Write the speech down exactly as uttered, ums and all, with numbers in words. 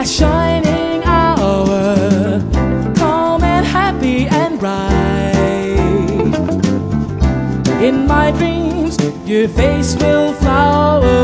my shining hour, calm and happy and bright. In my dreams, your face will flower